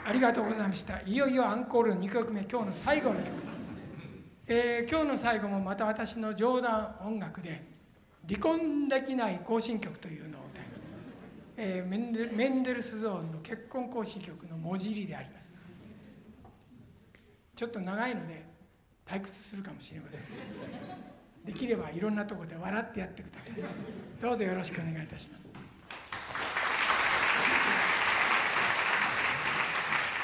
ありがとうございました。いよいよアンコール2曲目、今日の最後の曲。今日の最後もまた私の冗談音楽で離婚できない行進曲というのを歌います。メンデルスゾーンの結婚行進曲の文字入りであります。ちょっと長いので退屈するかもしれません。できればいろんなところで笑ってやってください。どうぞよろしくお願いいたします。